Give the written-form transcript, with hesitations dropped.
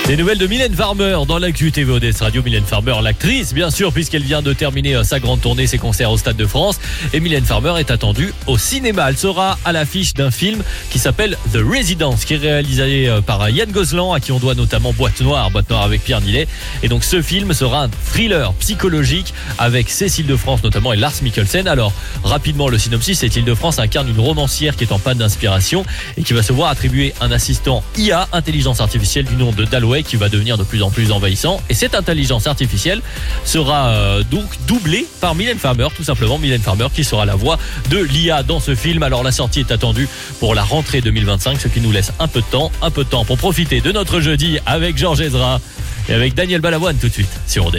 Des nouvelles de Mylène Farmer dans l'actu TVOD Radio. Mylène Farmer, l'actrice, bien sûr, puisqu'elle vient de terminer sa grande tournée, ses concerts au Stade de France. Et Mylène Farmer est attendue au cinéma. Elle sera à l'affiche d'un film qui s'appelle The Residence, qui est réalisé par Yann Gozlan, à qui on doit notamment Boîte Noire avec Pierre Nilet. Et donc ce film sera un thriller psychologique avec Cécile de France notamment et Lars Mikkelsen. Alors rapidement le synopsis, Cécile de France incarne une romancière qui est en panne d'inspiration et qui va se voir attribuer un assistant IA, intelligence artificielle du nom de Dalway, qui va devenir de plus en plus envahissant. Et cette intelligence artificielle sera donc doublée par Mylène Farmer, tout simplement Mylène Farmer qui sera la voix de l'IA dans ce film. Alors la sortie est attendue pour la rentrée 2025, ce qui nous laisse un peu de temps pour profiter de notre jeudi avec Georges Ezra et avec Daniel Balavoine tout de suite sur OD.